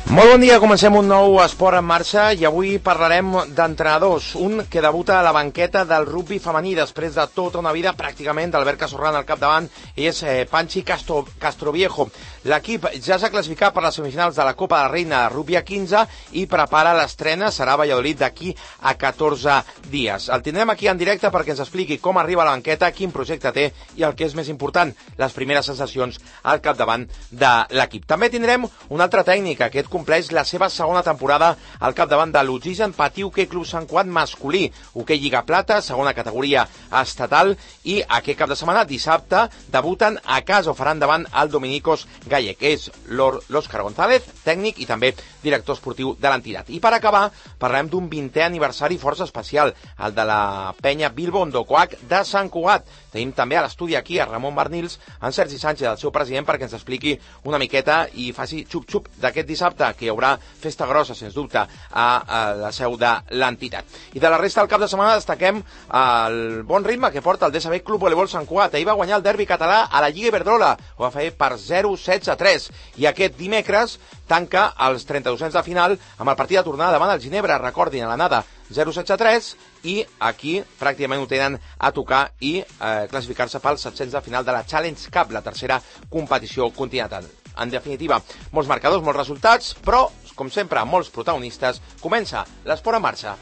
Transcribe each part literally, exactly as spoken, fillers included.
Molt bon dia, comencem un nou Esport en Marxa i avui parlarem d'entrenadors. Un que debuta a la banqueta del rugby femení després de tota una vida pràcticament d'Albert Casorran al capdavant, és eh, Panchi Castro, Castroviejo. L'equip ja s'ha classificat per les semifinals de la Copa de la Reina de Rugby a quinze i prepara l'estrena, serà a Valladolid d'aquí a catorze dies. El tindrem aquí en directe perquè ens expliqui com arriba a la banqueta, quin projecte té i el que és més important, les primeres sensacions al capdavant de l'equip. També tindrem un altre tècnic, aquest compleix la seva segona temporada al capdavant de l'Oxigen Patí Hoquei Club Sant Cugat masculí, hoquei Lliga Plata, segona categoria estatal, i aquest cap de setmana, dissabte, debuten a casa o faran davant el Dominicos Gallec. És l'Òscar González, tècnic i també director esportiu de l'entitat. I per acabar, parlem d'un vintè aniversari força especial, el de la penya Bilbo Ondokoak de Sant Cugat. Tenim també a l'estudi aquí a Ramon Barnils, en Sergi Sánchez, el seu president, perquè ens expliqui una miqueta i faci xup-xup d'aquest dissabte, que hi haurà festa grossa, sens dubte, a, a la seu de l'entitat. I de la resta del cap de setmana destaquem el bon ritme que porta el D S B Club Voleibol Sant Cugat. Ahir va guanyar el derbi català a la Lliga Iberdrola, ho va fer per zero setze a tres, i aquest dimecres tanca els trenta-dosens de final amb el partit de tornada davant el Ginebra, recordin, a l'anada zero setze a tres, i aquí pràcticament ho tenen a tocar i eh, classificar-se pels set-cents de final de la Challenge Cup, la tercera competició continental. En definitiva, molts marcadors, molts resultats, però, com sempre, molts protagonistes. Comença l'Esport en Marxa.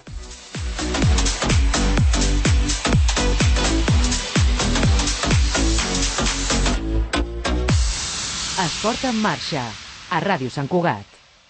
Esport en Marxa, a Ràdio Sant Cugat.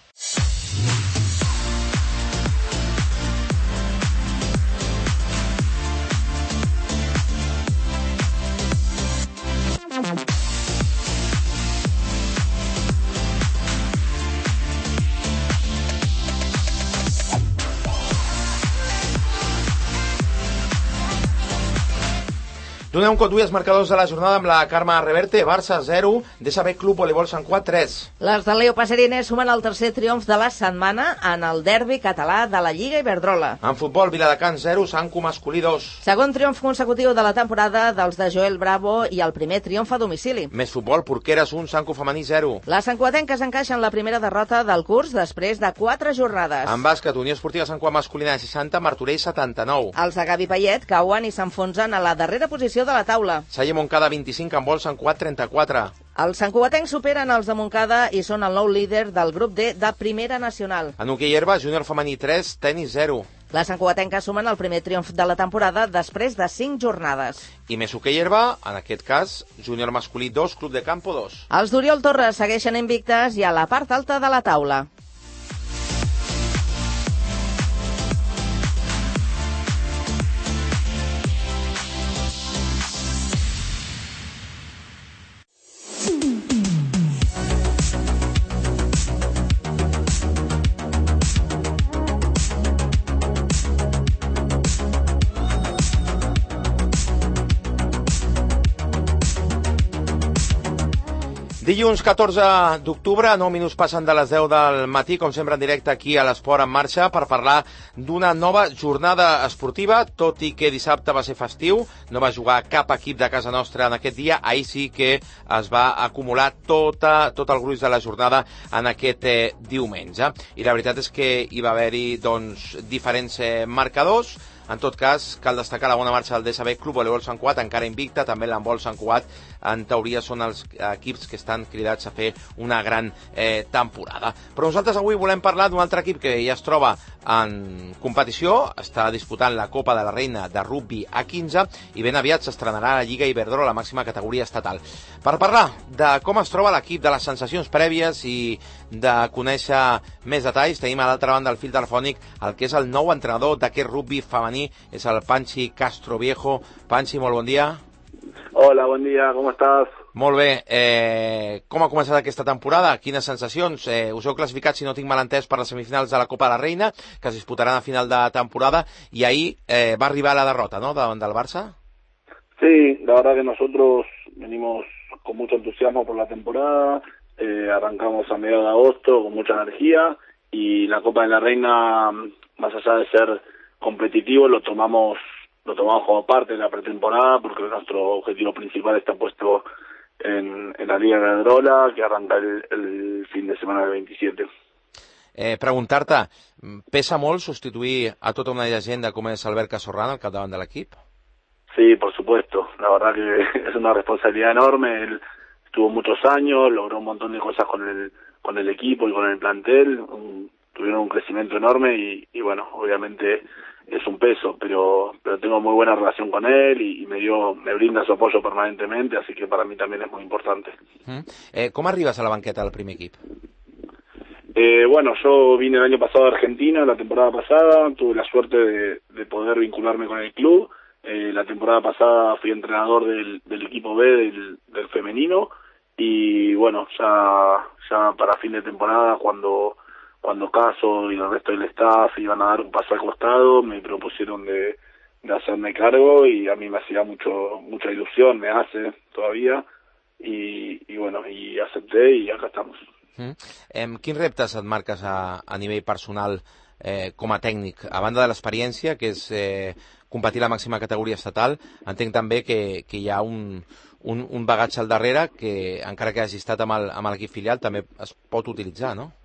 Donem un cop d'ull als marcadors de la jornada amb la Carme Reverte. Barça zero, D S B Club Voleibol Sant Cugat tres. Les del Leo Passerines sumen el tercer triomf de la setmana en el derbi català de la Lliga Iberdrola. En futbol, Viladecans zero, Sanco masculí dos. Segon triomf consecutiu de la temporada dels de Joel Bravo i el primer triomf a domicili. Més futbol, Porqueres un, Sanco femení zero. Les santcuatenques encaixen la primera derrota del curs després de quatre jornades. En bàsquet, Unió Esportiva Sant Cugat masculina seixanta, Martorell setanta-nou. Els de Gavi Payet cauen i s'enfonsen a la darrera posició de la taula. Salle Montcada vint-i-cinc, en vol Sant Cugat trenta-quatre. Els santcugatencs superen els de Montcada i són el nou líder del grup D de Primera Nacional. En hoquei herba, júnior femení tres, tenis zero. Les santcugatenques sumen el primer triomf de la temporada després de cinc jornades. I més hoquei herba, en aquest cas, júnior masculí dos, club de campo dos. Els d'Oriol Torres segueixen invictes i a la part alta de la taula. Dilluns catorze d'octubre, nou minuts passen de les deu del matí, com sempre en directe aquí a l'Esport en Marxa, per parlar d'una nova jornada esportiva, tot i que dissabte va ser festiu, no va jugar cap equip de casa nostra en aquest dia, ahir sí que es va acumular tota, tot el gruix de la jornada en aquest eh, diumenge. I la veritat és que hi va haver-hi doncs, diferents eh, marcadors. En tot cas, cal destacar la bona marxa del D S B Club Voleibol Sant Cugat, encara invicta, també l'handbol Sant Cugat, en teoria són els equips que estan cridats a fer una gran eh, temporada. Però nosaltres avui volem parlar d'un altre equip que ja es troba en competició, està disputant la Copa de la Reina de Rugby a quinze i ben aviat s'estrenarà la Lliga Iberdrola, la màxima categoria estatal. Per parlar de com es troba l'equip, de les sensacions prèvies i de conèixer més detalls, tenim a l'altra banda del fil telefònic el que és el nou entrenador d'aquest rugby femení, és el Panchi Castroviejo. Panchi, molt bon dia. Hola, bon dia, com estàs? Molt bé. Eh, com ha començat aquesta temporada? Quines sensacions? Eh, us heu classificat, si no tinc mal entès, per les semifinals de la Copa de la Reina, que es disputaran a final de temporada, y ahí eh, va a arribar la derrota, ¿no?, davant del Barça. Sí, la verdad que nosotros venimos con mucho entusiasmo por la temporada, eh, arrancamos a mediados de agosto con mucha energía, y la Copa de la Reina, más allá de ser competitivo, lo tomamos lo tomamos como parte de la pretemporada, porque nuestro objetivo principal está puesto en, en la Liga de Iberdrola, que arranca el, el fin de semana del veintisiete. Eh, Preguntar-te, pesa molt substituir a tota una llegenda com és Albert Casorran al capdavant de l'equip? Sí, por supuesto. La verdad que es una responsabilidad enorme. Él estuvo muchos años, logró un montón de cosas con el con el equipo y con el plantel. Un, tuvieron un crecimiento enorme y, y bueno, obviamente es un peso, pero pero tengo muy buena relación con él y, y me dio me brinda su apoyo permanentemente, así que para mí también es muy importante. Mm. Eh, com arribes a la banqueta del primer equip? Eh, bueno, yo vine el año pasado a Argentina, la temporada pasada, tuve la suerte de, de poder vincularme con el club. Eh, la temporada pasada fui entrenador del, del equipo B del, del femenino y bueno, ya ya para fin de temporada, cuando cuando Caso y el resto del staff iban a dar un paso al costado, me propusieron de, de hacerme cargo y a mí me hacía mucho mucha ilusión, me hace todavía, y, y bueno, y acepté y acá estamos. Mm. Eh, quins reptes et marques a, a nivell personal eh, com a tècnic? A banda de l'experiència, que és eh, competir la màxima categoria estatal, entenc també que, que hi ha un, un, un bagatge al darrere que, encara que hagi estat amb l'equip filial, també es pot utilitzar, ¿no?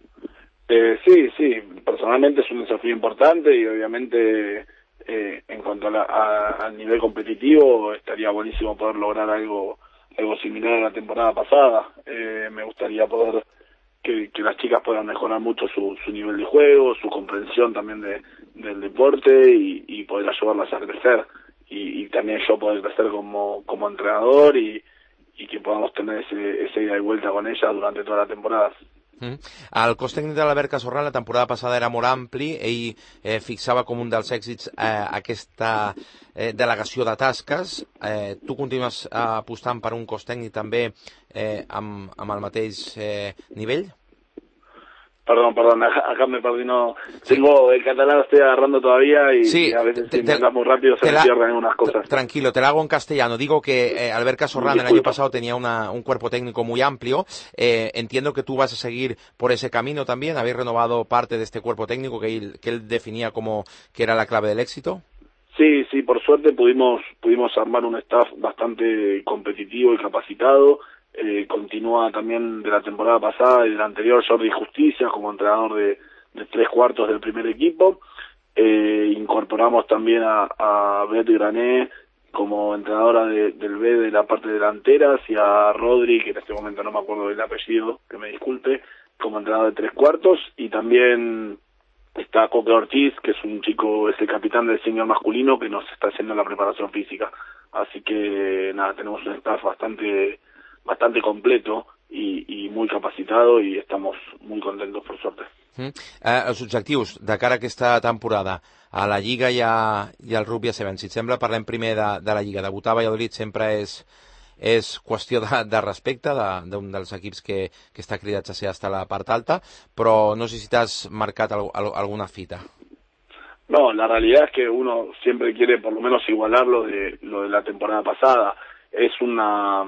Eh, sí, sí, personalmente es un desafío importante y obviamente eh, en cuanto a la, a, al nivel competitivo estaría buenísimo poder lograr algo algo similar a la temporada pasada. Eh, me gustaría poder que, que las chicas puedan mejorar mucho su, su nivel de juego, su comprensión también de, del deporte y, y poder ayudarlas a crecer y, y también yo poder crecer como, como entrenador y, y que podamos tener ese, ese ida y vuelta con ellas durante toda la temporada. Mm. El cos tècnic de l'Albert Casorran la temporada passada era molt ampli, ell eh, fixava com un dels èxits eh, aquesta eh, delegació de tasques. Eh, tu continues eh, apostant per un cos tècnic també eh, amb, amb el mateix eh, nivell? Perdón, perdón, acá, acá me perdí, no. Tengo el catalán, lo estoy agarrando todavía y, sí, y a veces te, si te, me hablas muy rápido se me la, pierden unas cosas. Tranquilo, te lo hago en castellano. Digo que eh, Albert Casorran el año pasado tenía una, un cuerpo técnico muy amplio. Eh, entiendo que tú vas a seguir por ese camino también. Habéis renovado parte de este cuerpo técnico que él, que él definía como que era la clave del éxito. Sí, sí, por suerte pudimos pudimos armar un staff bastante competitivo y capacitado. Eh, continúa también de la temporada pasada y de la anterior Jordi Justicia como entrenador de, de tres cuartos del primer equipo. Eh, incorporamos también a, a Beth Grané como entrenadora de, del B de la parte delantera y a Rodri, que en este momento no me acuerdo del apellido, que me disculpe, como entrenador de tres cuartos. Y también está Coque Ortiz, que es un chico, es el capitán del senior masculino que nos está haciendo la preparación física. Así que nada, tenemos un staff bastante bastante completo y, y muy capacitado y estamos muy contentos, por suerte. Mm. Eh, els objectius de cara a aquesta temporada a la Lliga i, a, i al Rugby a Sevens, si et sembla parlem primer de, de la Lliga. Debutar a Valladolid sempre és, és qüestió de, de respecte d'un de, dels equips que, que està cridats a ser hasta la part alta, però no sé si t'has marcat al, al, alguna fita. No, la realidad es que uno siempre quiere por lo menos igualar lo de, lo de la temporada pasada. Es una...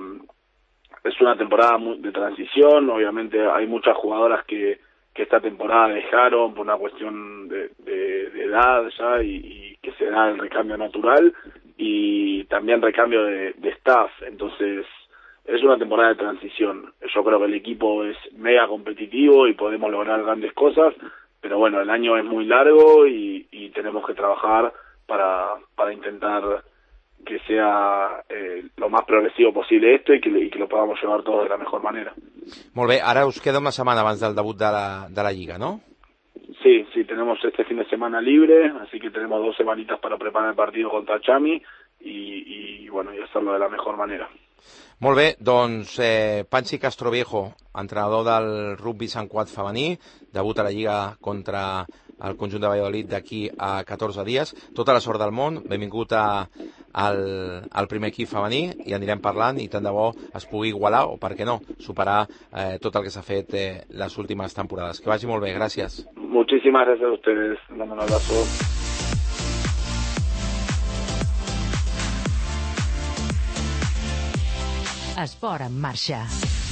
Es una temporada de transición, obviamente hay muchas jugadoras que, que esta temporada dejaron por una cuestión de, de, de edad ya y, y que se da el recambio natural y también recambio de, de staff, entonces es una temporada de transición. Yo creo que el equipo es mega competitivo y podemos lograr grandes cosas, pero bueno, el año es muy largo y, y tenemos que trabajar para, para intentar que sea eh, lo más progresivo posible esto y que, y que lo podamos llevar todos de la mejor manera. Molt bé, ara us queda una setmana abans del debut de la, de la Lliga, ¿no? Sí, sí, tenemos este fin de semana libre, así que tenemos dos semanitas para preparar el partido contra Chami y, y bueno, y hacerlo de la mejor manera. Molt bé, doncs eh, Panchi Castroviejo, entrenador del rugby Sant Cugat femení, debut a la Lliga contra el conjunt de Valladolid d'aquí a catorze dies. Tota la sort del món, benvingut a, al, al primer equip femení i anirem parlant i tant de bo es pugui igualar o, per què no, superar eh, tot el que s'ha fet eh, les últimes temporades. Que vagi molt bé, gràcies. Muchísimas gracias a ustedes, dando un abrazo. Esport en marxa.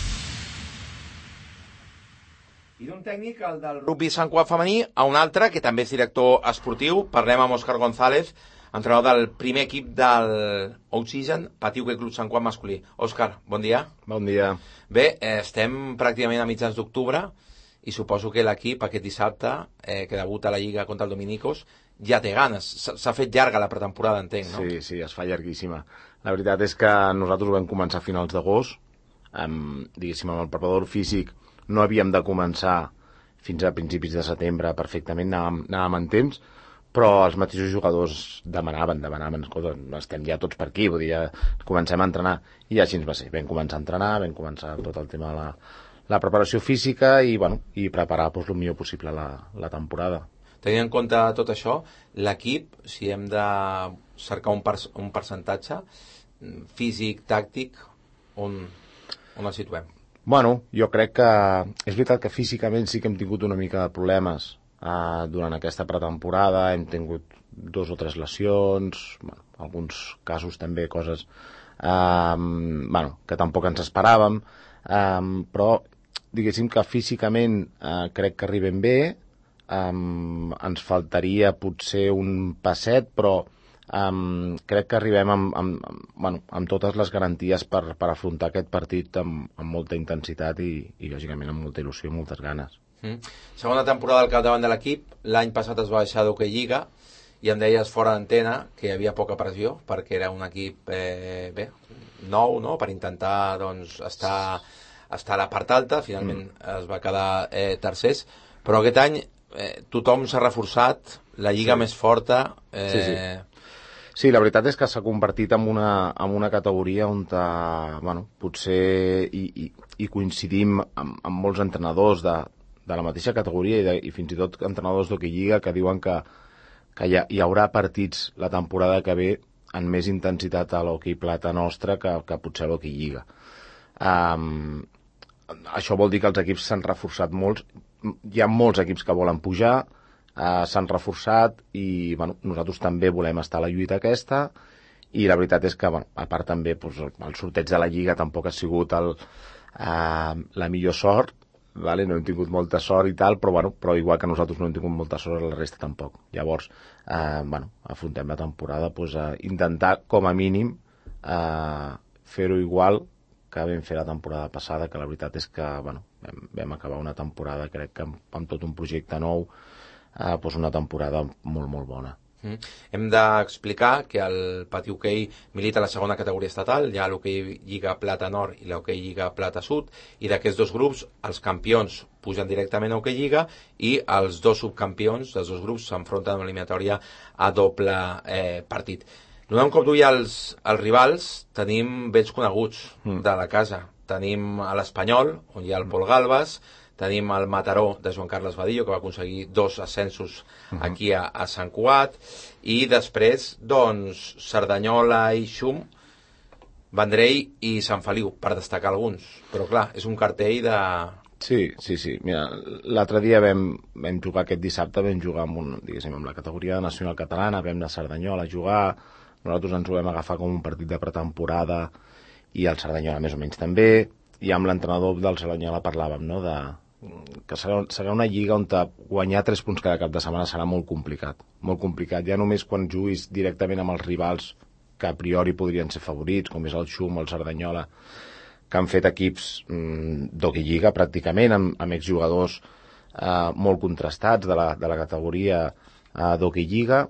I d'un tècnic, el del rugby Sant Cugat femení, a un altre, que també és director esportiu. Parlem amb Òscar González, entrenador del primer equip del Oxygen, Patiuque Club Sant Cugat masculí. Òscar, bon dia. Bon dia. Bé, eh, estem pràcticament a mitjans d'octubre i suposo que l'equip aquest dissabte, eh, que debuta a la Lliga contra el Dominicos, ja té ganes. S'ha fet llarga la pretemporada, entenc, no? Sí, sí, es fa llarguíssima. La veritat és que nosaltres ho vam començar a finals d'agost, amb, diguéssim, amb el preparador físic no havíem de començar fins a principis de setembre perfectament, anàvem, anàvem en temps, però els mateixos jugadors demanaven, demanaven, escolta, estem ja tots per aquí, vull dir, ja comencem a entrenar, i així ens va ser, vam començar a entrenar, vam començar tot el tema de la, la preparació física i, bueno, i preparar pues, el millor possible la, la temporada. Tenint en compte tot això, l'equip, si hem de cercar un, per, un percentatge físic, tàctic, on, on el situem? Bueno, jo crec que és veritat que físicament sí que hem tingut una mica de problemes uh, durant aquesta pretemporada, hem tingut dos o tres lesions, bueno, alguns casos també, coses um, bueno, que tampoc ens esperàvem, um, però diguéssim que físicament uh, crec que arribem bé, um, ens faltaria potser un passet, però Um, crec que arribem amb, amb, amb, bueno, amb totes les garanties per, per afrontar aquest partit amb, amb molta intensitat i, i lògicament amb molta il·lusió i moltes ganes. Mm. Segona temporada al capdavant de l'equip, l'any passat es va deixar d'Hockey Lliga i em deies fora d'antena que hi havia poca pressió perquè era un equip eh, bé, nou, no? Per intentar doncs, estar, estar a la part alta, finalment mm. es va quedar eh, tercers, però aquest any eh, tothom s'ha reforçat, la lliga sí. més forta... Eh, sí, sí. Sí, la veritat és que s'ha convertit en una, en una categoria on ta, bueno, potser i, i, i coincidim amb, amb molts entrenadors de, de la mateixa categoria i, de, i fins i tot entrenadors d'Hockey Lliga que diuen que, que hi, ha, hi haurà partits la temporada que ve en més intensitat a l'hoquei plata nostra que, que potser a l'Hockey Lliga. Um, això vol dir que els equips s'han reforçat molts. Hi ha molts equips que volen pujar, Uh, s'han reforçat i bueno, nosaltres també volem estar a la lluita aquesta i la veritat és que bueno, a part també pues, el sorteig de la Lliga tampoc ha sigut el, uh, la millor sort, vale? No hem tingut molta sort i tal, però, bueno, però igual que nosaltres no hem tingut molta sort la resta tampoc. Llavors uh, bueno, afrontem la temporada pues, a intentar com a mínim uh, fer-ho igual que vam fer la temporada passada, que la veritat és que bueno, vam, vam acabar una temporada crec que amb, amb tot un projecte nou. Uh, pues una temporada molt, molt bona. Mm. Hem d'explicar que el Pati Hoquei milita a la segona categoria estatal, hi ha l'Hoquei Lliga Plata Nord i l'Hoquei Lliga Plata Sud, i d'aquests dos grups els campions pugen directament a Hoquei Lliga i els dos subcampions dels dos grups s'enfronten a una eliminatòria a doble eh, partit. Donant un cop d'ull als, als rivals, tenim vells coneguts mm. de la casa. Tenim a l'Espanyol, on hi ha el Pol Galbas, tenim el Mataró de Joan Carles Badillo, que va aconseguir dos ascensos uh-huh. aquí a, a Sant Cugat, i després, doncs, Cerdanyola i Xum, Vendrell i Sant Feliu, per destacar alguns. Però, clar, és un cartell de... Sí, sí, sí. Mira, l'altre dia vam, vam jugar aquest dissabte, vam jugar amb, un, diguéssim, amb la categoria nacional catalana, vam anar a Cerdanyola a jugar, nosaltres ens ho vam agafar com un partit de pretemporada i el Cerdanyola més o menys també, i amb l'entrenador del Cerdanyola parlàvem, no?, de que serà, serà una lliga on guanyar tres punts cada cap de setmana serà molt complicat, molt complicat, ja només quan juguis directament amb els rivals que a priori podrien ser favorits, com és el Xum o el Cerdanyola, que han fet equips mmm, d'hoquei lliga pràcticament, amb, amb exjugadors eh, molt contrastats de la, de la categoria eh, d'hoquei lliga,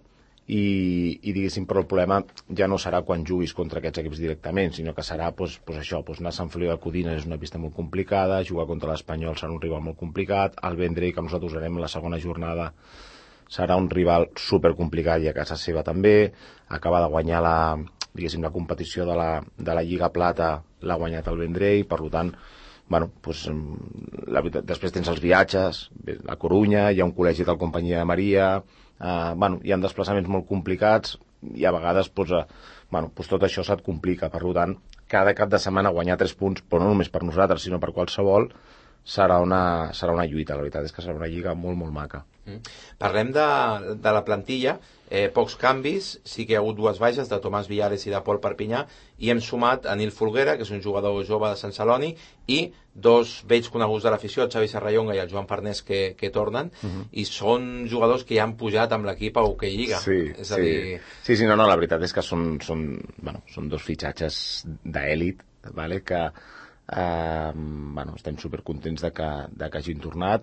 i, i diguéssim, però el problema ja no serà quan juguis contra aquests equips directament, sinó que serà pues, pues això, pues anar a Sant Feliu de Codines és una pista molt complicada, jugar contra l'Espanyol serà un rival molt complicat, el Vendrell, que nosaltres usarem la segona jornada, serà un rival supercomplicat i a casa seva també, acaba de guanyar la, diguéssim, la competició de la, de la Lliga Plata, l'ha guanyat el Vendrell, per tant, bueno, pues, la, després tens els viatges, a Corunya, hi ha un col·legi de la Companyia de Maria, Uh, bueno, hi ha desplaçaments molt complicats i a vegades pues, uh, bueno, pues tot això se't complica, per tant cada cap de setmana guanyar tres punts, però no només per nosaltres sinó per qualsevol, serà una, serà una lluita. La veritat és que serà una lliga molt molt maca. mm. Parlem de, de la plantilla, eh, pocs canvis, sí que hi ha hagut dues baixes de Tomàs Villares i de Pol Perpinyà, i hem sumat a Nil Folguera, que és un jugador jove de Sant Celoni, i dos vells coneguts de l'afició, el Xavi Serrallonga i el Joan Farnés, que, que tornen, uh-huh. i són jugadors que ja han pujat amb l'equip a Hoquei Lliga. Sí, és a sí. dir... sí, sí, no, no, la veritat és que són, són, bueno, són dos fitxatges d'èlit, vale? que eh, bueno, estem supercontents de que, de que hagin tornat.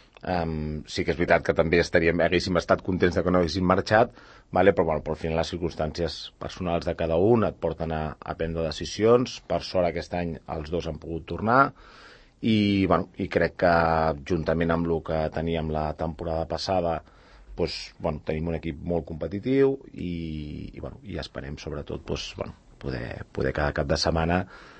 Um, sí que és veritat que també estaríem, haguéssim estat contents de que no haguessin marxat, vale? però, bueno, però al final les circumstàncies personals de cada un et porten a, a prendre decisions. Per sort aquest any els dos han pogut tornar i, bueno, i crec que juntament amb el que teníem la temporada passada, doncs, bueno, tenim un equip molt competitiu i, i, bueno, i esperem sobretot doncs, bueno, poder, poder cada cap de setmana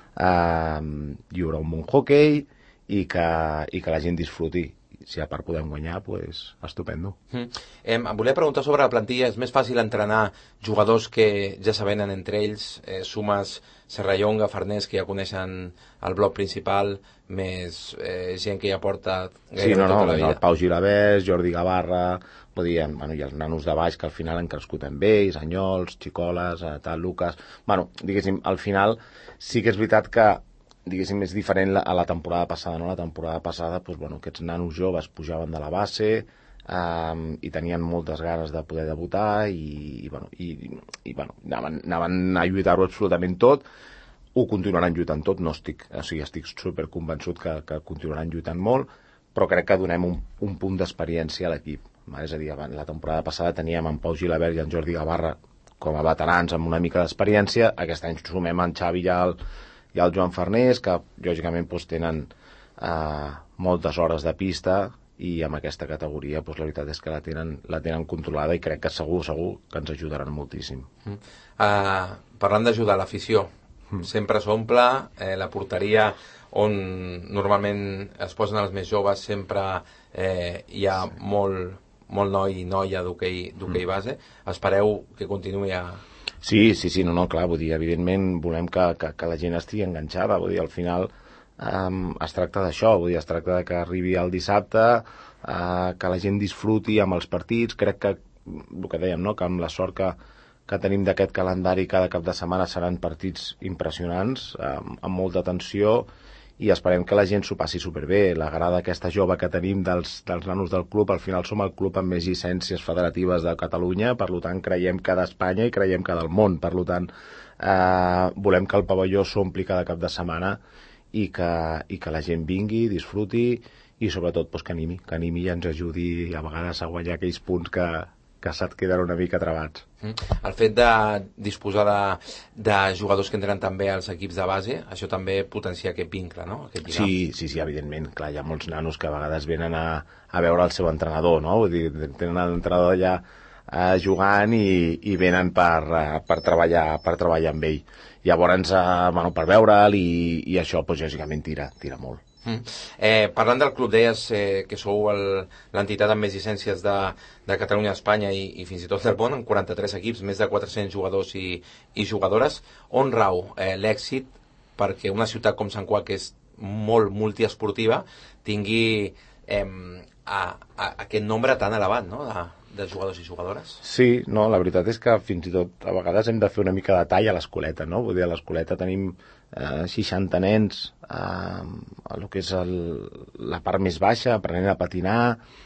eh, hi haurà un bon hoquei i que, i que la gent disfruti. Si a part podem guanyar, pues, estupendo. Mm. Eh, em volia preguntar sobre la plantilla. És més fàcil entrenar jugadors que ja se venen entre ells, eh, sumes Serrallonga, Farners, que ja coneixen el bloc principal, més eh, gent que ja porta sí, no, no, tota la vida. El Pau Gilavés, Jordi Gavarra, vull dir, bueno, i els nanos de baix que al final han crescut amb ells, Anyols, Xicoles, eh, tal, Lucas... Bueno, diguéssim, al final sí que és veritat que diguéssim, és diferent a la temporada passada, no? La temporada passada, doncs, bueno, aquests nanos joves pujaven de la base um, i tenien moltes ganes de poder debutar i, i, bueno, i, i bueno, anaven, anaven a lluitar-ho absolutament tot. Ho continuaran lluitant tot, no estic, o sigui, estic superconvençut que, que continuaran lluitant molt, però crec que donem un, un punt d'experiència a l'equip. És a dir, la temporada passada teníem en Pau Gilabert i en Jordi Gavarra com a veterans amb una mica d'experiència. Aquest any sumem en Xavi i el i el Joan Farners, que lògicament doncs, tenen eh, moltes hores de pista i amb aquesta categoria doncs, la veritat és que la tenen, la tenen controlada i crec que segur, segur que ens ajudaran moltíssim. Mm. Uh, parlant d'ajudar l'afició, mm. sempre s'omple, eh, la porteria on normalment es posen els més joves sempre eh, hi ha sí. molt, molt noi i noia d'hoquei mm. base. Espereu que continuï a... Sí, sí, sí, no, no, clar, vull dir, evidentment volem que, que, que la gent estigui enganxada, vull dir, al final um, es tracta d'això, vull dir, es tracta de que arribi el dissabte, uh, que la gent disfruti amb els partits. Crec que, el que dèiem, no?, que amb la sort que, que tenim d'aquest calendari cada cap de setmana seran partits impressionants, um, amb molta tensió, i esperem que la gent s'ho passi superbé. La grada aquesta jove que tenim dels, dels nanos del club, al final som el club amb més llicències federatives de Catalunya, per tant creiem que d'Espanya i creiem que del món, per tant eh, volem que el pavelló s'ompli cada cap de setmana i que, i que la gent vingui, disfruti i sobretot pues, que animi, que animi i ens ajudi a vegades a guanyar aquells punts que, que se't queden una mica trebats. El fet de disposar de, de jugadors que entren també als equips de base, això també potencia aquest vincle, no? Aquest sí, sí, sí, evidentment. Clar, hi ha molts nanos que a vegades venen a, a veure el seu entrenador, no? Vull dir, tenen l'entrenador allà eh, jugant i, i venen per, eh, per, treballar, per treballar amb ell. Llavors, eh, bueno, per veure'l i, i això, pues, lògicament, tira, tira molt. Mm. Eh, parlant del club, deies eh, que sou l'entitat amb més llicències de, de Catalunya, Espanya i, i fins i tot del món, amb quaranta-tres equips, més de quatre-cents jugadors i, i jugadores. On rau eh, l'èxit perquè una ciutat com Sant Cugat, que és molt multiesportiva, tingui eh, a, a, aquest nombre tan elevat, no?, de, de jugadors i jugadores? Sí, no, la veritat és que fins i tot a vegades hem de fer una mica de tall a l'escoleta, no? Vull dir, a l'escoleta tenim eh, seixanta nens eh, a el que és el, la part més baixa, aprenent a patinar,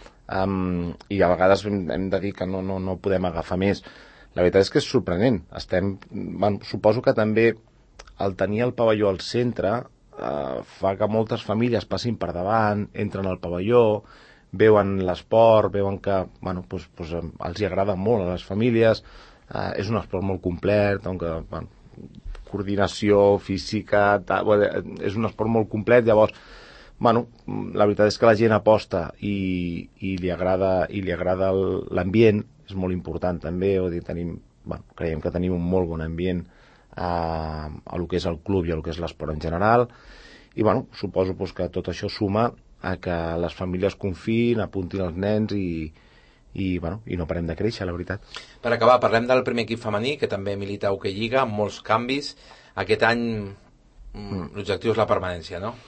um, i a vegades hem, hem de dir que no, no, no podem agafar més. La veritat és que és sorprenent. Estem, bueno, suposo que també el tenir el pavelló al centre eh, fa que moltes famílies passin per davant, entren al pavelló, veuen l'esport, veuen que bueno, pues, pues, els hi agrada molt a les famílies, eh, és un esport molt complet, on que, bueno, coordinació física, tal, bueno, és un esport molt complet. Llavors, bueno, la veritat és que la gent aposta i, i li agrada, i li agrada l'ambient, és molt important també, o dir, tenim, bueno, creiem que tenim un molt bon ambient eh, a lo que és el club i a lo que és l'esport en general, i bueno, suposo pues, que tot això suma a que les famílies confiïn, apuntin els nens i, i, bueno, i no parem de créixer, la veritat. Per acabar, parlem del primer equip femení, que també milita a Hoquei Lliga, amb molts canvis. Aquest any mm. l'objectiu és la permanència, no?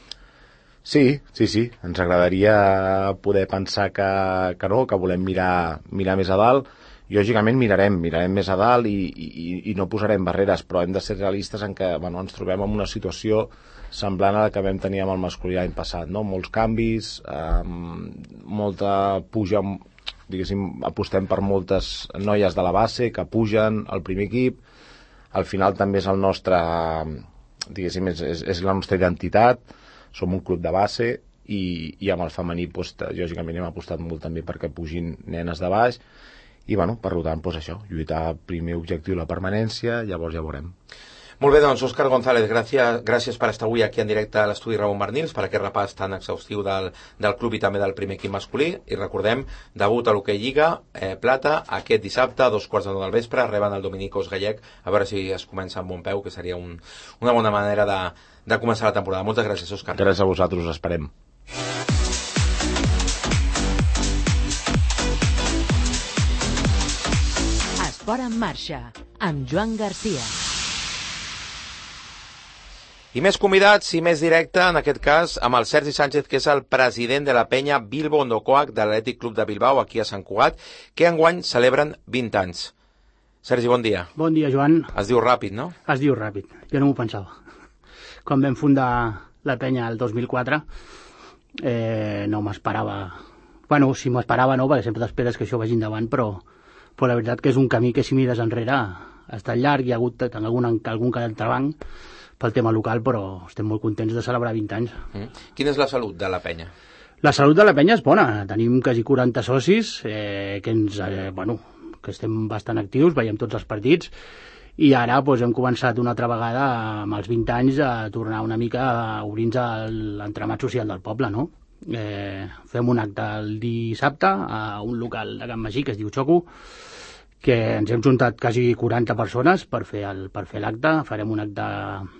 Sí, sí, sí. Ens agradaria poder pensar que, que no, que volem mirar, mirar més a dalt. Lògicament mirarem, mirarem més a dalt i, i, i no posarem barreres, però hem de ser realistes en que bueno, ens trobem en una situació semblant a la que vam tenir amb el masculí l'any passat, no? Molts canvis, eh, molta puja, diguéssim, apostem per moltes noies de la base que pugen al primer equip. Al final també és el nostre, diguéssim, és, és, és la nostra identitat, som un club de base i, i amb el femení, doncs, lògicament hem apostat molt també perquè pugin nenes de baix i, bueno, per tant, doncs això, lluitar primer objectiu la permanència, llavors ja veurem. Molt bé, doncs, Òscar González, gràcies, gràcies per estar avui aquí en directe a l'estudi Ramon Barnils, per aquest repàs tan exhaustiu del, del club i també del primer equip masculí. I recordem, debut a l'Hockey Lliga, eh, Plata, aquest dissabte, a dos quarts de nou del vespre, reben el Dominicos Gallec, a veure si es comença amb bon peu, que seria un, una bona manera de, de començar la temporada. Moltes gràcies, Òscar. Gràcies a vosaltres, us esperem. Esport en marxa, amb Joan Garcia. I més convidats i més directe, en aquest cas, amb el Sergi Sánchez, que és el president de la penya Bilbo Ondokoak de l'Atlètic Club de Bilbao, aquí a Sant Cugat, que enguany celebren vint anys. Sergi, bon dia. Bon dia, Joan. Es diu ràpid, no? Es diu ràpid, jo no m'ho pensava. Quan vam fundar la penya el dos mil quatre, eh, no m'esperava... Bueno, si m'esperava no, perquè sempre t'esperes que això vagi endavant, però, però la veritat que és un camí que si mires enrere ha estat llarg, hi ha hagut algun, algun entrebanc pel tema local, però estem molt contents de celebrar vint anys. Mm. Quina és la salut de la penya? La salut de la penya és bona. Tenim quasi quaranta socis, eh, que, ens, eh, bueno, que estem bastant actius, veiem tots els partits, i ara doncs, hem començat una altra vegada amb els vint anys a tornar una mica a obrir-nos l'entramat social del poble, no? Eh, fem un acte el dissabte a un local de Can Magí que es diu Xoco, que ens hem juntat quasi quaranta persones per fer el, per fer l'acte. Farem un acte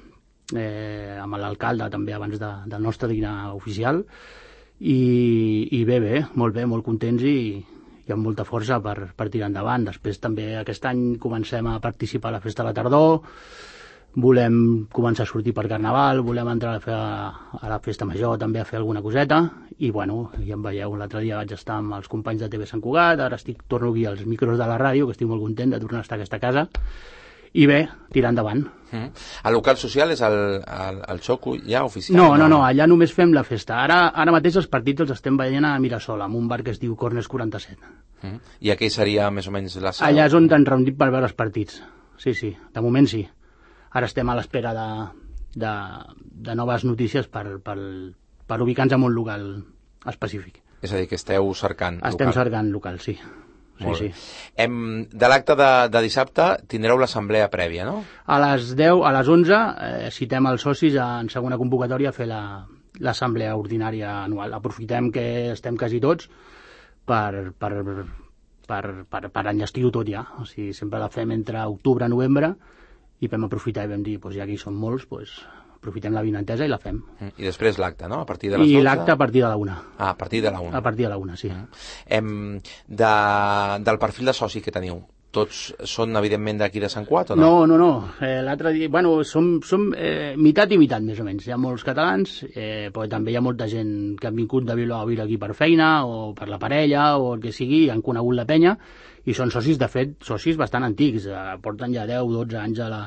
eh, amb l'alcalde també abans de, del nostre dinar oficial i, i bé, bé, molt bé, molt contents i, i amb molta força per, per tirar endavant. Després també aquest any comencem a participar a la festa de la tardor, volem començar a sortir per Carnaval, volem entrar a, fer a, a la festa major també a fer alguna coseta i bueno, ja em veieu, l'altre dia vaig estar amb els companys de T V Sant Cugat, ara estic, torno aquí als micros de la ràdio, que estic molt content de tornar a estar a aquesta casa i bé, tirar endavant. Mm. El local social és el, el, el Xoco ja oficial? No, no, no, allà només fem la festa. Ara, ara mateix els partits els estem veient a Mirasol, amb un bar que es diu Corners quaranta-set. Mm. I aquí seria més o menys la sala? Allà és on ens reunim per veure els partits. Sí, sí, de moment sí. Ara estem a l'espera de, de, de noves notícies per, per, per ubicar-nos en un local específic. És a dir, que esteu cercant Estem local. cercant local, sí. Sí, sí. Hem, de l'acte de, de dissabte tindreu l'assemblea prèvia, no? A les deu, a les onze, eh, citem els socis en segona convocatòria a fer la, l'assemblea ordinària anual. Aprofitem que estem quasi tots per, per, per, per, per enllestir-ho tot ja. O sigui, sempre la fem entre octubre i novembre i vam aprofitar i vam dir, doncs ja que hi som molts, doncs aprofitem la vinentesa i la fem. I després l'acte, no? A partir de les I dotze? l'acte a partir de la una. Ah, a partir de la una. A partir de la una, sí. Hem, de, del perfil de soci que teniu, tots són evidentment d'aquí de Sant Cugat o no? No, no, no. Eh, l'altre dia, bueno, som, som eh, mitat i mitat, més o menys. Hi ha molts catalans, eh, però també hi ha molta gent que han vingut de Bilbao a viure aquí per feina o per la parella o el que sigui, han conegut la penya i són socis, de fet, socis bastant antics. Eh, porten ja deu dotze anys a la,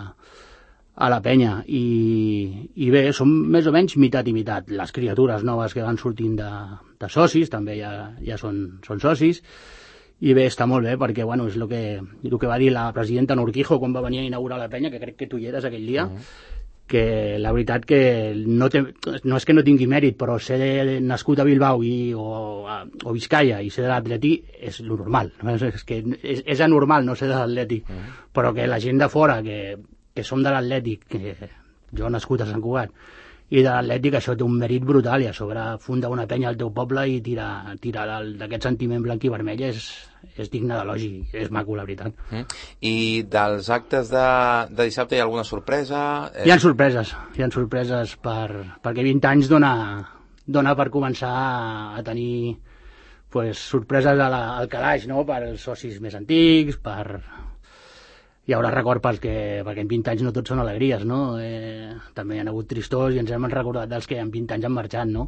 a la penya i, i bé, som més o menys mitat i mitat. Les criatures noves que van sortint de, de socis també ja, ja són, són socis i bé, està molt bé perquè bueno, és el que, el que va dir la presidenta Norquijo quan va venir a inaugurar la penya, que crec que tu hi eres aquell dia, uh-huh. que la veritat que no, té, no és que no tingui mèrit, però ser nascut a Bilbao i, o, a, o Vizcaya i ser de l'Atleti és lo normal, no? és, és, que és, és anormal no ser de l'Atleti, uh-huh. però que la gent de fora que que som de l'Atlètic, que jo nascut a Sant Cugat, i de l'Atlètic això té un mèrit brutal i a sobre fundar una penya al teu poble i tirar, tirar d'aquest sentiment blanc i vermell és, és digne d'elogi, és maco, la veritat. Mm. I dels actes de, de dissabte hi ha alguna sorpresa? Eh... Hi ha sorpreses, hi ha sorpreses per, perquè vint anys dona, dona per començar a tenir pues, sorpreses a la, al calaix, no? Per als socis més antics, per... Hi haurà record perquè, perquè en vint anys no tots són alegries, no? Eh, també hi ha hagut tristors i ens hem recordat dels que en vint anys han marxat, no?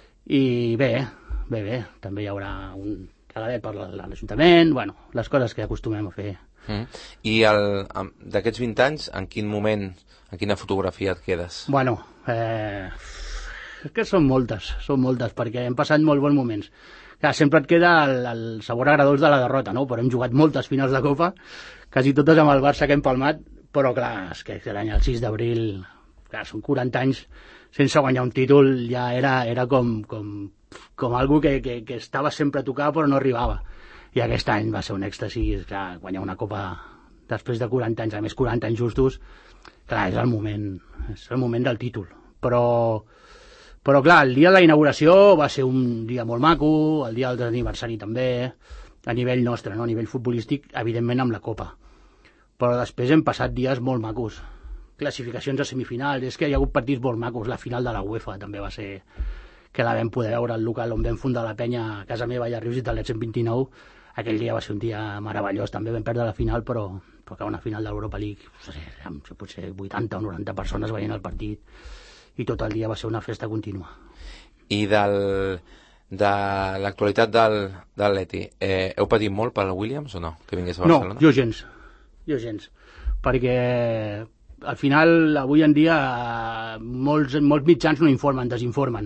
I bé, bé, bé, també hi haurà un regalet per l'Ajuntament, bueno, les coses que acostumem a fer. Mm. I d'aquests vint anys, en quin moment, en quina fotografia et quedes? Bueno, eh, és que són moltes, són moltes, perquè hem passat molt bons moments. Clar, sempre et queda el, el sabor agradós de la derrota, no? Però hem jugat moltes finals de Copa, quasi totes amb el Barça que hem palmat, però clar, és que l'any el sis d'abril, clar, són quaranta anys sense guanyar un títol, ja era, era com, com, com algo que, que, que estava sempre a tocar però no arribava. I aquest any va ser un èxtasi, clar, guanyar una copa després de quaranta anys, a més quaranta anys justos, clar, és el moment, és el moment del títol. Però, però clar, el dia de la inauguració va ser un dia molt maco, el dia del aniversari també, a nivell nostre, no? A nivell futbolístic, evidentment amb la copa. Però després hem passat dies molt macos. Classificacions a semifinals, és que hi ha hagut partits molt macos, la final de la UEFA també va ser, que la vam poder veure al local on vam fundar la penya a casa meva i a Rius i Talet cent vint-i-nou. Aquell dia va ser un dia meravellós, també vam perdre la final, però, però que una final de l'Europa League, no sé, amb potser vuitanta o noranta persones veient el partit, i tot el dia va ser una festa contínua. I del, de l'actualitat del, del Leti, eh, heu patit molt pel Williams o no, que vingués a Barcelona? No, jo gens, jo gens, perquè al final, avui en dia, molts, molts mitjans no informen, desinformen.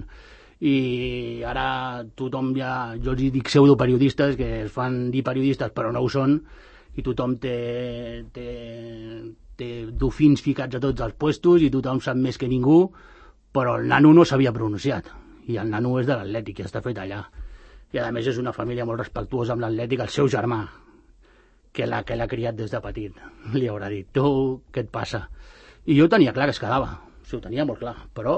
I ara tothom ja, jo els dic pseudoperiodistes, que es fan dir periodistes però no ho són, i tothom té, té, té dofins ficats a tots els puestos i tothom sap més que ningú, però el nano no s'havia pronunciat, i el nano és de l'Atlètic, ja està fet allà, i a més és una família molt respectuosa amb l'Atlètic. El seu germà, que l'ha que l'ha criat des de petit, li haurà dit, tu, què et passa? I jo tenia clar que es quedava, o sigui, ho tenia molt clar, però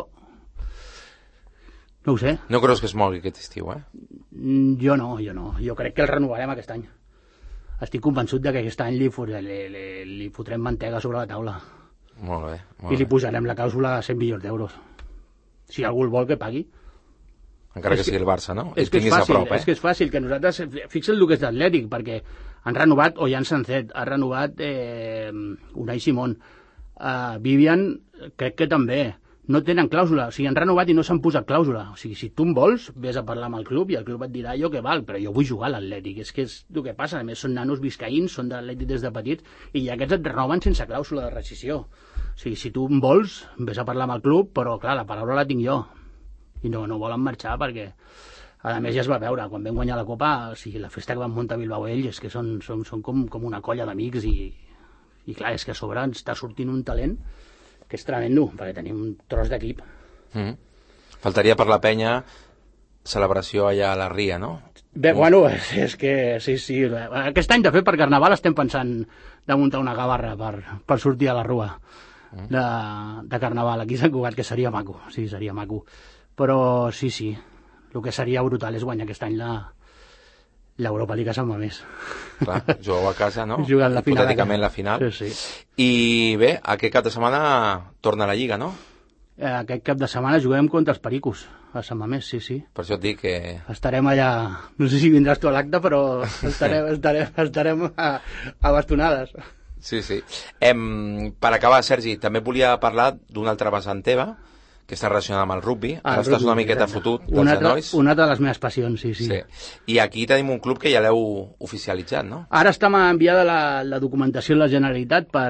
no ho sé. No creus que es mogui aquest estiu, eh? Jo no, jo no. Jo crec que el renovarem aquest any. Estic convençut de que aquest any li, li, li, li fotrem mantega sobre la taula. Molt bé. Molt I li posarem la clàusula a cent milions d'euros. Si algú el vol, que pagui. Encara que, que sigui el Barça, no? És que és fàcil, prop, eh? és que és fàcil, que nosaltres... Fixa't el que és d'Atlètic, perquè han renovat Ollán Sancet, ha renovat eh, Unai Simón, uh, Vivian, crec que també... No tenen clàusula, o sigui, han renovat i no s'han posat clàusula. O sigui, si tu em vols, vés a parlar amb el club i el club et dirà jo que val, però jo vull jugar a l'Atlètic. És que és el que passa, a més són nanos viscaïns, són de l'Atlètic des de petits, i aquests et renoven sense clàusula de rescissió. O sigui, si tu em vols, vés a parlar amb el club, però clar, la paraula la tinc jo. I no, no volen marxar perquè, a més, ja es va veure, quan vam guanyar la Copa, o sigui, la festa que van muntar a Bilbao ells, és que són, són, són com, com una colla d'amics i, i clar, és que a sobre ens està sortint un talent que és tremendo, perquè tenim un tros d'equip. Mm. Faltaria per la penya celebració allà a la Ria, no? Bé, mm. bueno, és, és que sí, sí. Aquest any, de fet, per Carnaval estem pensant de muntar una gavarra per, per sortir a la rua mm. de, de Carnaval aquí a Sant Cugat, que seria maco, sí, seria maco. Però sí, sí, el que seria brutal és guanyar aquest any la l'Europa League a Sant Mamés. Clar, jugueu a casa, no? Jugant la final. Hipotèticament la final. Sí, sí. I bé, aquest cap de setmana torna a la Lliga, no? Eh, aquest cap de setmana juguem contra els Pericos, a Sant Mamés, sí, sí. Per això et dic que... Estarem allà, no sé si vindràs tu a l'acte, però estarem, estarem, estarem a, a bastonades. Sí, sí. Em, per acabar, Sergi, també volia parlar d'un altre vessant teva, que està relacionat amb el rugby. Ah, Ara estàs rugby, una miqueta exacte. fotut dels una altra, genolls. Una de les meves passions, sí, sí, sí. I aquí tenim un club que ja l'heu oficialitzat, no? Ara està enviada la, la documentació a la Generalitat per...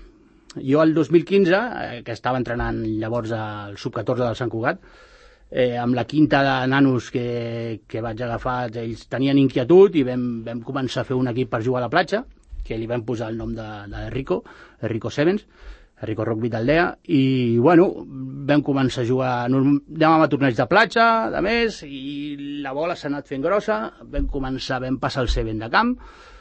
Jo el dos mil quinze, eh, que estava entrenant llavors al sub catorze del Sant Cugat, eh, amb la quinta de nanos que, que vaig agafar, ells tenien inquietud i vam, vam començar a fer un equip per jugar a la platja, que li vam posar el nom de, de Rico, Rico Sevens, Rico Rugby d'Aldea, i bueno, vam començar a jugar, anàvem a torneig de platja, de més, i la bola s'ha anat fent grossa, vam començar, vam passar el Seven de camp,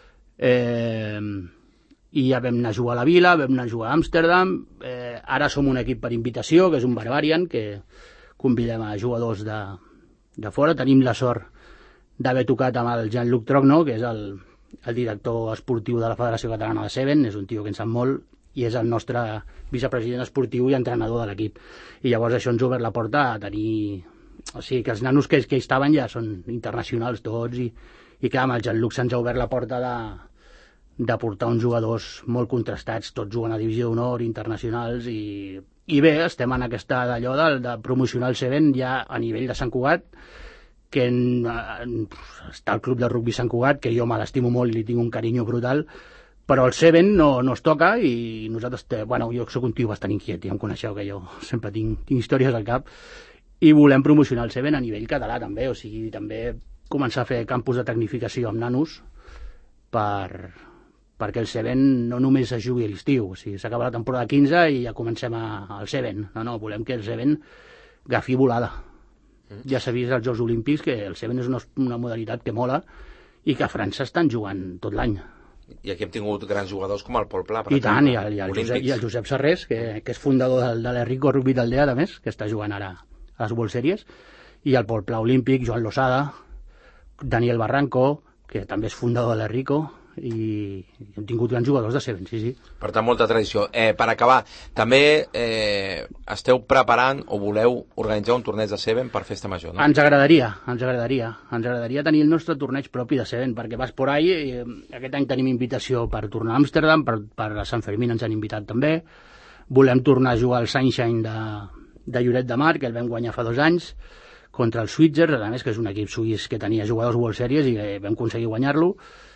eh, i ja vam anar a jugar a la Vila, vam anar a jugar a Amsterdam, eh, ara som un equip per invitació, que és un Barbarian, que convidem a jugadors de, de fora, tenim la sort d'haver tocat amb el Jean-Luc Trogno, que és el, el director esportiu de la Federació Catalana de Seven, és un tio que en sap molt, i és el nostre vicepresident esportiu i entrenador de l'equip. I llavors això ens ha obert la porta a tenir... O sigui, que els nanos que, que hi estaven ja són internacionals tots, i, i clar, amb el Jean-Luc se'ns ha obert la porta de, de portar uns jugadors molt contrastats, tots juguen a divisió d'honor, internacionals, i, i bé, estem en aquesta d'allò de, de promocionar el Seven ja a nivell de Sant Cugat, que en, en, està el club de rugby Sant Cugat, que jo me l'estimo molt i li tinc un carinyo brutal, però el Seven no, no es toca i nosaltres, te, bueno, jo soc un tio bastant inquiet, ja em coneixeu que jo sempre tinc, tinc històries al cap, i volem promocionar el Seven a nivell català també, o sigui, també començar a fer campus de tecnificació amb nanos per, perquè el Seven no només es jugui a l'estiu, o sigui, s'acaba la temporada quinze i ja comencem a, al Seven. No, no, volem que el Seven agafi volada. Mm. Ja s'ha vist als Jocs Olímpics que el Seven és una, una modalitat que mola i que a França estan jugant tot l'any. I aquí hem tingut grans jugadors com el Pol Pla, per I exemple, tant, i el, i el, Josep, i el Josep Serrés, que, que és fundador del, de l'Enrico Rugby d'Aldea, a més, que està jugant ara a les World Series, i el Pol Pla olímpic, Joan Losada, Daniel Barranco, que també és fundador de l'Enrico, i hem tingut grans jugadors de Seven, sí, sí. Per tant, molta tradició. Eh, per acabar, també eh, esteu preparant o voleu organitzar un torneig de Seven per Festa Major, no? Ens agradaria, ens agradaria. Ens agradaria tenir el nostre torneig propi de Seven, perquè vas por ahí, i, eh, aquest any tenim invitació per tornar a Amsterdam, per, per a Sant Fermín ens han invitat també. Volem tornar a jugar al Sunshine de, de Lloret de Mar, que el vam guanyar fa dos anys, contra el Switzer, a més, que és un equip suís que tenia jugadors World Series i eh, vam aconseguir guanyar-lo.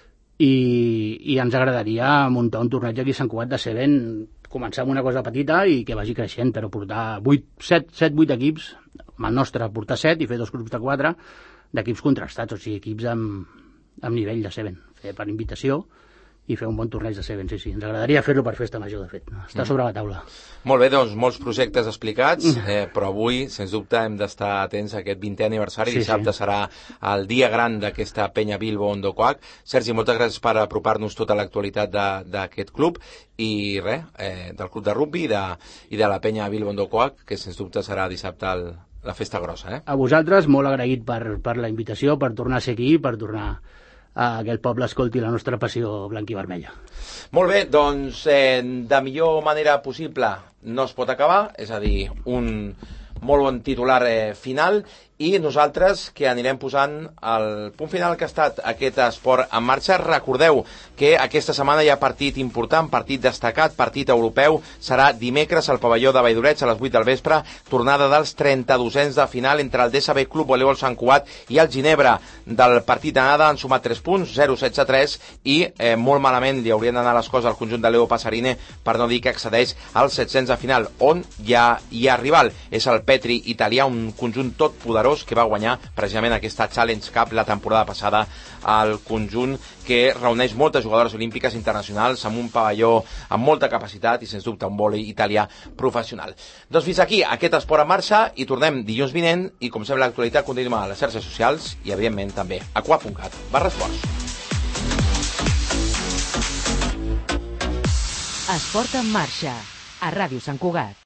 I, i ens agradaria muntar un torneig aquí a Sant Cugat de Seven, començar amb una cosa petita i que vagi creixent, però portar set vuit equips, amb el nostre portar set i fer dos grups de quatre d'equips contrastats, o sigui, equips amb, amb nivell de Seven, fer per invitació i fer un bon torneig de Seven, sí, sí. Ens agradaria fer-lo per Festa Major, de fet. Està sobre la taula. Molt bé, doncs, molts projectes explicats, eh, però avui, sens dubte, hem d'estar atents a aquest vintè aniversari. Sí, Dissabte sí. serà el dia gran d'aquesta penya Bilbo Ondokoak. Sergi, moltes gràcies per apropar-nos tota l'actualitat d'aquest club i res, eh, del club de rugby i de, i de la penya Bilbo Ondokoak, que sens dubte serà dissabte el, la festa grossa. Eh? A vosaltres, molt agraït per, per la invitació, per tornar a ser aquí, per tornar a que el poble escolti la nostra passió blanc-i-vermella. Molt bé, doncs eh, de millor manera possible no es pot acabar, és a dir, un molt bon titular eh, final, i nosaltres que anirem posant el punt final que ha estat aquest esport en marxa. Recordeu que aquesta setmana hi ha partit important, partit destacat, partit europeu. Serà dimecres al pavelló de Valldoreix a les vuit del vespre, tornada dels trenta-dosens de final entre el D S B Club Voleibol Sant Cugat i el Ginebra. Del partit d'anada han sumat tres punts, zero setze tres, i eh, molt malament li haurien d'anar les coses al conjunt de Leo Passarine, per no dir que accedeix als set-cents de final, on ja hi ha rival. És el Petri italià, un conjunt tot poderós que va guanyar precisament aquesta Challenge Cup la temporada passada al conjunt que reuneix moltes jugadores olímpiques internacionals amb un pavelló amb molta capacitat i sens dubte un vòlei italià professional. Doncs fins aquí aquest esport en marxa i tornem dilluns vinent i com sempre l'actualitat continua a les xarxes socials i evidentment també a qua punt cat barra esports. Esport en marxa a Ràdio Sant Cugat.